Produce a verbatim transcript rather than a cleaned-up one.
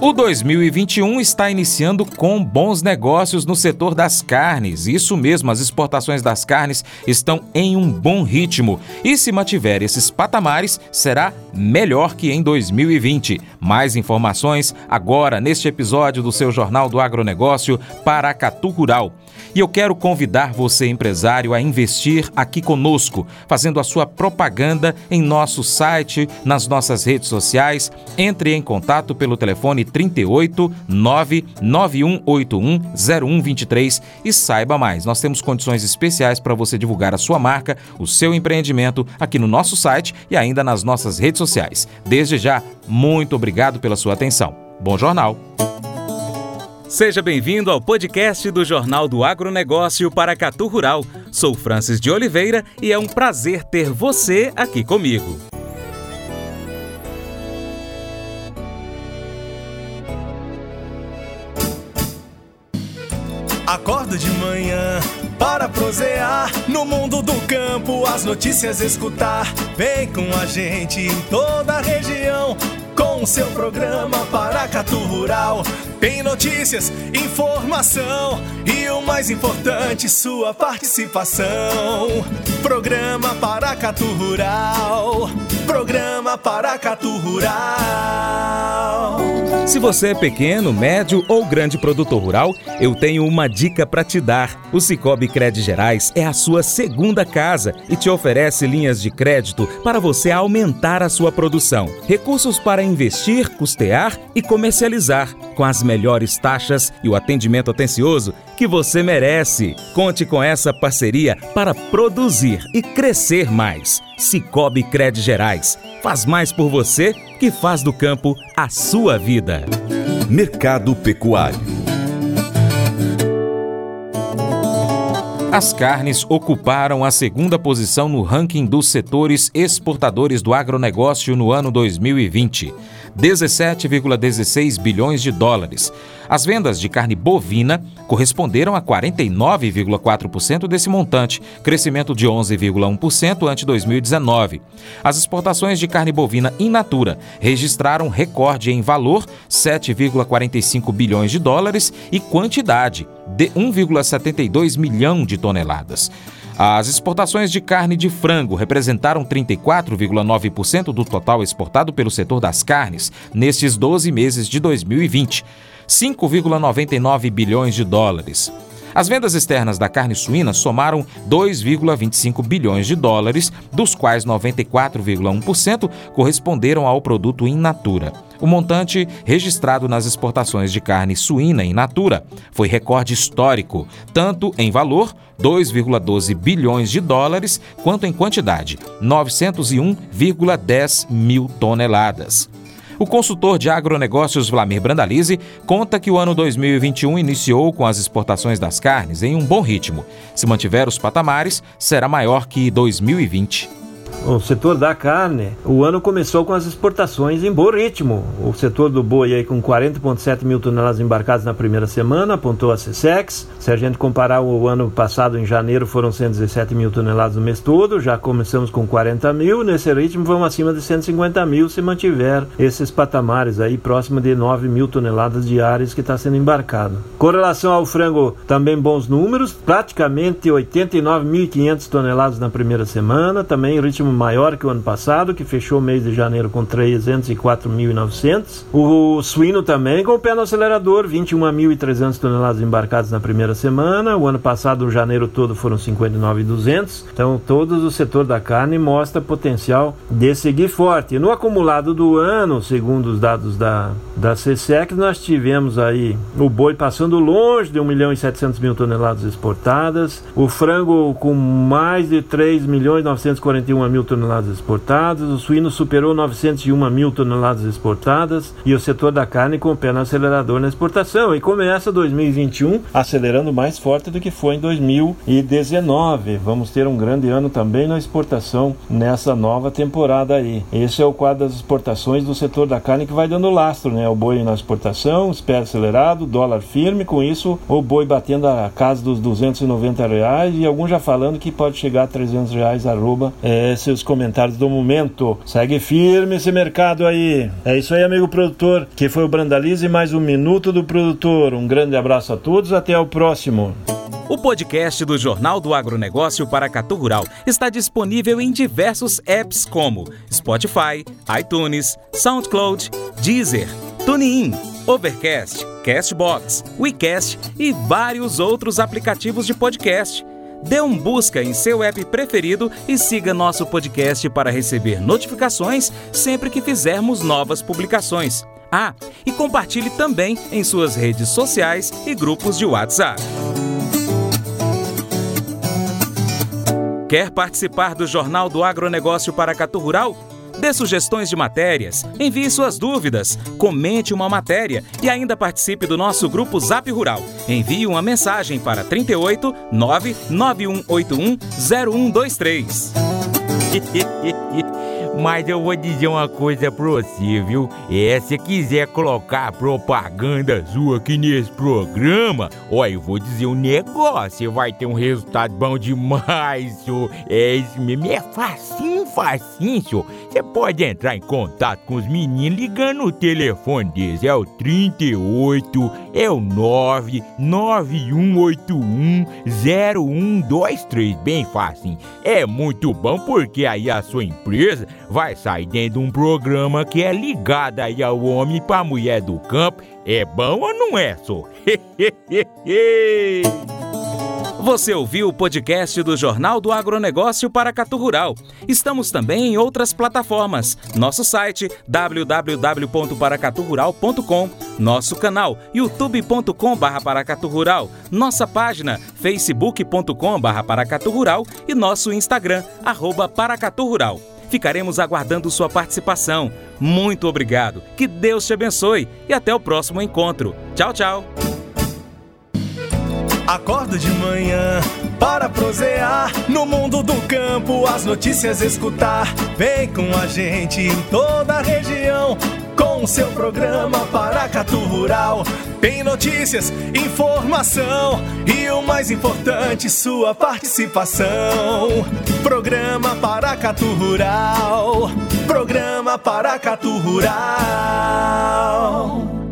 O dois mil e vinte e um está iniciando com bons negócios no setor das carnes. Isso mesmo, as exportações das carnes estão em um bom ritmo. E se mantiver esses patamares, será melhor que em dois mil e vinte. Mais informações agora neste episódio do seu Jornal do Agronegócio Paracatu Rural. E eu quero convidar você, empresário, a investir aqui conosco, fazendo a sua propaganda em nosso site, nas nossas redes sociais. Entre em contato pelo telefone trinta e oito, nove nove um oito um, zero um dois três e saiba mais. Nós temos condições especiais para você divulgar a sua marca, o seu empreendimento aqui no nosso site e ainda nas nossas redes sociais. Desde já, muito obrigado pela sua atenção. Bom jornal! Seja bem-vindo ao podcast do Jornal do Agronegócio Paracatu Rural. Sou Francis de Oliveira e é um prazer ter você aqui comigo. Acordo de manhã para prosear no mundo do campo, as notícias escutar. Vem com a gente em toda a região com o seu programa Paracatu Rural. Tem notícias, informação e o mais importante, sua participação. Programa Paracatu Rural. Programa Paracatu Rural. Se você é pequeno, médio ou grande produtor rural, eu tenho uma dica para te dar. O Sicoob Cred Gerais é a sua segunda casa e te oferece linhas de crédito para você aumentar a sua produção. Recursos para investir, custear e comercializar, com as melhores taxas e o atendimento atencioso que você merece. Conte com essa parceria para produzir e crescer mais. Sicoob Cred Gerais. Faz mais por você que faz do campo a sua vida. Mercado Pecuário. As carnes ocuparam a segunda posição no ranking dos setores exportadores do agronegócio no ano dois mil e vinte. dezessete vírgula dezesseis bilhões de dólares. As vendas de carne bovina corresponderam a quarenta e nove vírgula quatro por cento desse montante, crescimento de onze vírgula um por cento ante dois mil e dezenove. As exportações de carne bovina in natura registraram recorde em valor, sete vírgula quarenta e cinco bilhões de dólares, e quantidade, de um vírgula setenta e dois milhão de toneladas. As exportações de carne de frango representaram trinta e quatro vírgula nove por cento do total exportado pelo setor das carnes nestes doze meses de dois mil e vinte, cinco vírgula noventa e nove bilhões de dólares. As vendas externas da carne suína somaram dois vírgula vinte e cinco bilhões de dólares, dos quais noventa e quatro vírgula um por cento corresponderam ao produto in natura. O montante registrado nas exportações de carne suína in natura foi recorde histórico, tanto em valor, dois vírgula doze bilhões de dólares, quanto em quantidade, novecentos e um vírgula dez mil toneladas. O consultor de agronegócios Vlamir Brandalize conta que o ano dois mil e vinte e um iniciou com as exportações das carnes em um bom ritmo. Se mantiver os patamares, será maior que dois mil e vinte. O setor da carne, o ano começou com as exportações em bom ritmo. O setor do boi aí com quarenta vírgula sete mil toneladas embarcadas na primeira semana, apontou a SECEX. Se a gente comparar o ano passado, em janeiro, foram cento e dezessete mil toneladas no mês todo. Já começamos com quarenta mil. Nesse ritmo, vamos acima de cento e cinquenta mil se mantiver esses patamares aí, próximo de nove mil toneladas diárias que está sendo embarcado. Com relação ao frango, também bons números. Praticamente oitenta e nove mil e quinhentas toneladas na primeira semana. Também ritmo maior que o ano passado, que fechou o mês de janeiro com trezentos e quatro mil e novecentos. O suíno também com o pé no acelerador, vinte e uma mil e trezentas toneladas embarcadas na primeira semana. O ano passado, o janeiro todo, foram cinquenta e nove mil e duzentos. Então, todo o setor da carne mostra potencial de seguir forte. No acumulado do ano, segundo os dados da, da SECEX, nós tivemos aí o boi passando longe de um milhão e setecentas mil toneladas exportadas, o frango com mais de três milhões novecentos e quarenta e um mil toneladas exportadas, o suíno superou novecentos e uma mil toneladas exportadas e o setor da carne com o pé no acelerador na exportação. E começa dois mil e vinte e um acelerando mais forte do que foi em dois mil e dezenove. Vamos ter um grande ano também na exportação nessa nova temporada aí. Esse é o quadro das exportações do setor da carne que vai dando lastro, né? O boi na exportação, os pés acelerado, dólar firme, com isso o boi batendo a casa dos duzentos e noventa reais e alguns já falando que pode chegar a trezentos reais arroba é, esses os comentários do momento. Segue firme esse mercado aí. É isso aí, amigo produtor, que foi o Brandalize, mais um Minuto do Produtor. Um grande abraço a todos, até o próximo. O podcast do Jornal do Agronegócio Paracatu Rural está disponível em diversos apps como Spotify, iTunes, SoundCloud, Deezer, TuneIn, Overcast, Castbox, WeCast e vários outros aplicativos de podcast. Dê um busca em seu app preferido e siga nosso podcast para receber notificações sempre que fizermos novas publicações. Ah, e compartilhe também em suas redes sociais e grupos de WhatsApp. Quer participar do Jornal do Agronegócio Paracatu Rural? Dê sugestões de matérias, envie suas dúvidas, comente uma matéria e ainda participe do nosso grupo Zap Rural. Envie uma mensagem para trinta e oito, nove nove um oito um, zero um dois três. Mas eu vou dizer uma coisa pra você, viu? É, se quiser colocar propaganda sua aqui nesse programa, ó, eu vou dizer um negócio, você vai ter um resultado bom demais, senhor. É isso mesmo, é facinho, facinho, senhor. Você pode entrar em contato com os meninos ligando o telefone deles, é o trinta e oito, é o nove nove um oito um, zero um dois três, bem facinho. É muito bom porque aí a sua empresa vai sair dentro de um programa que é ligado aí ao homem para a mulher do campo. É bom ou não é, só? Você ouviu o podcast do Jornal do Agronegócio Paracatu Rural. Estamos também em outras plataformas. Nosso site w w w ponto paracatu rural ponto com, nosso canal youtube ponto com barra paracatu rural, nossa página facebook ponto com barra paracatu rural e nosso Instagram, arroba paracatu rural. Ficaremos aguardando sua participação. Muito obrigado, que Deus te abençoe e até o próximo encontro. Tchau, tchau. Acordo de manhã para prosear no mundo do campo, as notícias escutar. Vem com a gente em toda a região com o seu programa Paracatu Rural. Tem notícias, informação e o mais importante, sua participação. Programa Paracatu Rural. Programa Paracatu Rural.